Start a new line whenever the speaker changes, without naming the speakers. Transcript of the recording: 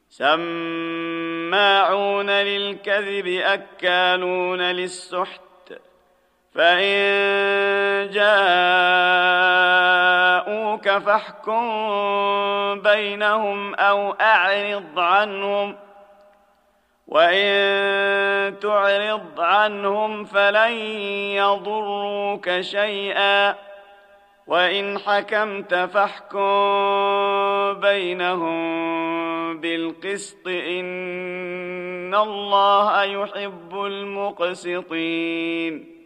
سماعون للكذب أكالون للسحت فإن جاءوك فاحكم بينهم أو أعرض عنهم وإن تعرض عنهم فلن يضروك شيئا وإن حكمت فاحكم بينهم بالقسط إن الله يحب المقسطين